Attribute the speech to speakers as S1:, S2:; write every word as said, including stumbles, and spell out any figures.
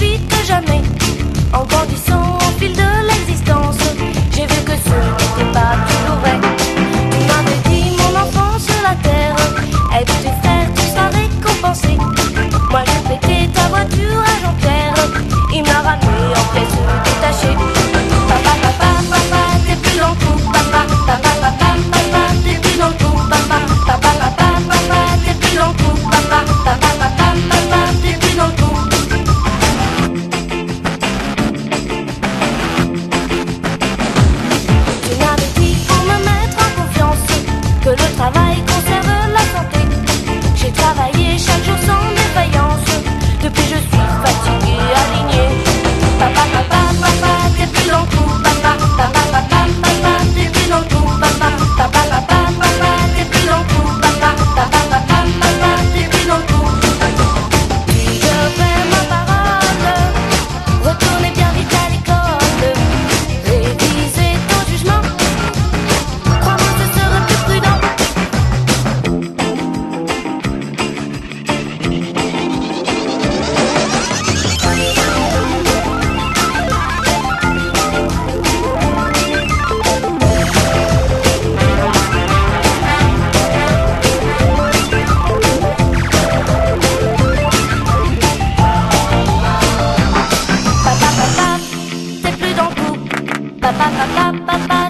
S1: vite que jamais. En grandissant au fil de l'existence, j'ai vu que ce n'était pas toujours vrai. Tu m'avais dit, mon enfant, sur la terre, avec tous tes frères, tu seras récompensé. Moi j'ai pété ta voiture à Jean-Pierre, il m'a ramené en pièces détachées. Papa, papa, papa, t'es plus dans le coup. Papa, papa, papa, papa, t'es plus dans le coup. Papa, papa, papa, papa, t'es plus dans le coup. Papa, papa, papa, papa, t'es plus dans le coup. Tu m'avais dit pour me mettre en confiance que le travail conserve la santé. J'ai travaillé chaque jour sans défaillance. Depuis je suis fatigué, aligné. Papa, papa, papa, t'es plus dans le coup. Papa, papa, papa, papa, t'es plus dans le coup. Papa, papa, papa, papa, t'es plus dans le coup. Papa, papa, papa, papa, t'es plus dans le coup. Si je fais ma parole, retournez bien vite à l'école. Révisez ton jugement. Crois-moi, ce serait plus prudent. Papa, papa, t'es plus dans le coup. Papa, papa, papa,